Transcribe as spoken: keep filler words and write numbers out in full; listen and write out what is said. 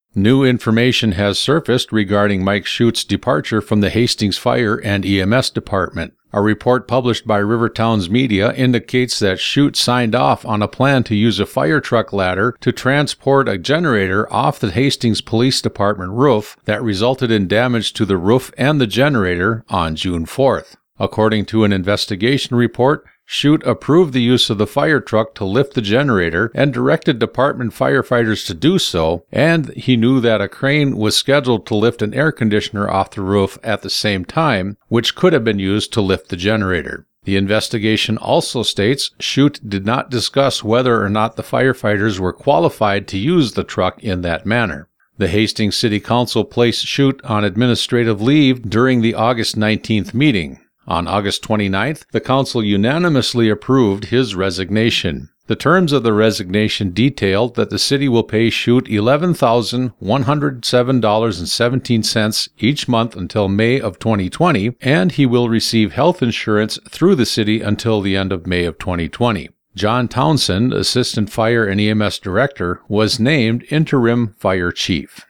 New information has surfaced regarding Mike Schutt's departure from the Hastings Fire and E M S Department. A report published by Rivertowns Media indicates that Schutt signed off on a plan to use a fire truck ladder to transport a generator off the Hastings Police Department roof that resulted in damage to the roof and the generator on June fourth. According to an investigation report, Schutt approved the use of the fire truck to lift the generator and directed department firefighters to do so, and he knew that a crane was scheduled to lift an air conditioner off the roof at the same time, which could have been used to lift the generator. The investigation also states Schutt did not discuss whether or not the firefighters were qualified to use the truck in that manner. The Hastings City Council placed Schutt on administrative leave during the August nineteenth meeting. On August twenty-ninth, the council unanimously approved his resignation. The terms of the resignation detailed that the city will pay Schutt eleven thousand one hundred seven dollars and seventeen cents each month until May of twenty twenty, and he will receive health insurance through the city until the end of May of twenty twenty. John Townsend, Assistant Fire and E M S Director, was named Interim Fire Chief.